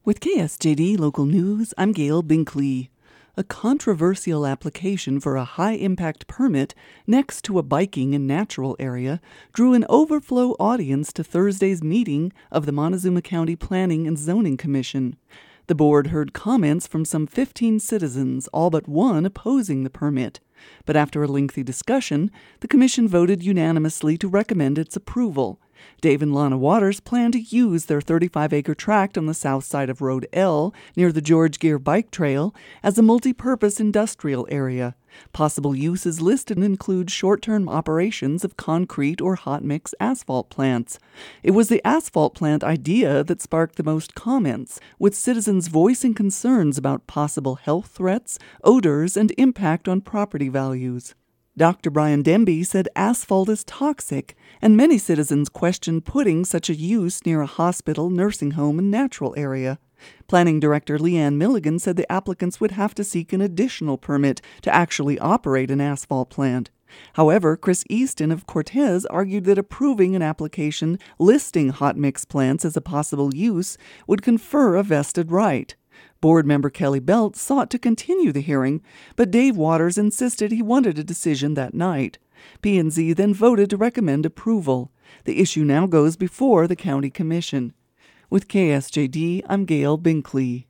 With KSJD Local News, I'm Gail Binkley. A controversial application for a high-impact permit next to a biking and natural area drew an overflow audience to Thursday's meeting of the Montezuma County Planning and Zoning Commission. The board heard comments from some 15 citizens, all but one opposing the permit. But after a lengthy discussion, the commission voted unanimously to recommend its approval. Dave and Lana Waters plan to use their 35-acre tract on the south side of Road L, near the George Gear Bike Trail, as a multi-purpose industrial area. Possible uses listed include short-term operations of concrete or hot-mix asphalt plants. It was the asphalt plant idea that sparked the most comments, with citizens voicing concerns about possible health threats, odors, and impact on property values. Dr. Brian Demby said asphalt is toxic, and many citizens questioned putting such a use near a hospital, nursing home, and natural area. Planning Director Leanne Milligan said the applicants would have to seek an additional permit to actually operate an asphalt plant. However, Chris Easton of Cortez argued that approving an application listing hot mix plants as a possible use would confer a vested right. Board member Kelly Belt sought to continue the hearing, but Dave Waters insisted he wanted a decision that night. P&Z then voted to recommend approval. The issue now goes before the county commission. With KSJD, I'm Gail Binkley.